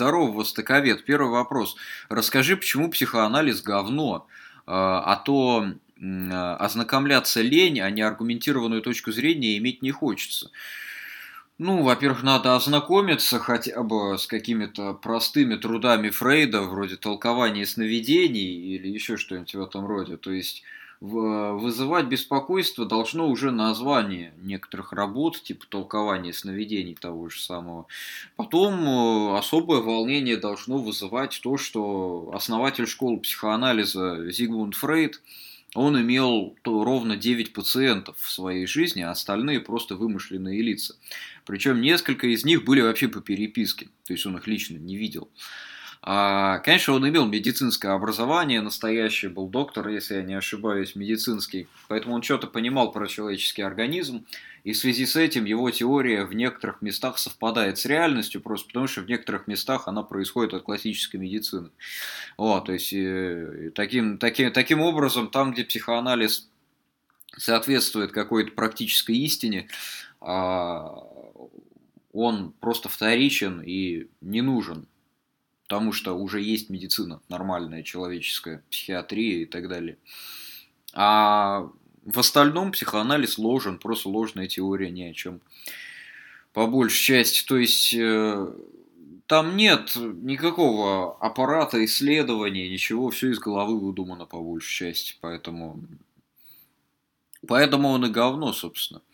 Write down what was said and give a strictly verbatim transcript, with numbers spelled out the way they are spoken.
Здорово, востоковед. Первый вопрос. Расскажи, почему психоанализ говно? А а то м, а, ознакомляться лень, а не аргументированную точку зрения иметь не хочется. Ну, во-первых, надо ознакомиться хотя бы с какими-то простыми трудами Фрейда, вроде толкования сновидений или еще что-нибудь в этом роде. То есть в- вызывать беспокойство должно уже название некоторых работ, типа толкования сновидений того же самого. Потом э, особое волнение должно вызывать то, что основатель школы психоанализа Зигмунд Фрейд, он имел то ровно девять пациентов в своей жизни, а остальные просто вымышленные лица. Причем несколько из них были вообще по переписке, то есть он их лично не видел. А, конечно, он имел медицинское образование, настоящий был доктор, если я не ошибаюсь, медицинский, поэтому он что-то понимал про человеческий организм, и в связи с этим его теория в некоторых местах совпадает с реальностью, просто потому что в некоторых местах она происходит от классической медицины. Вот, то есть э, таким, таким, таким образом, там, где психоанализ соответствует какой-то практической истине, а, он просто вторичен и не нужен, потому что уже есть медицина нормальная, человеческая, психиатрия и так далее. А в остальном психоанализ ложен, просто ложная теория ни о чем. По большей части, то есть э, там нет никакого аппарата исследования, ничего, все из головы выдумано по большей части, поэтому, поэтому он и говно, собственно.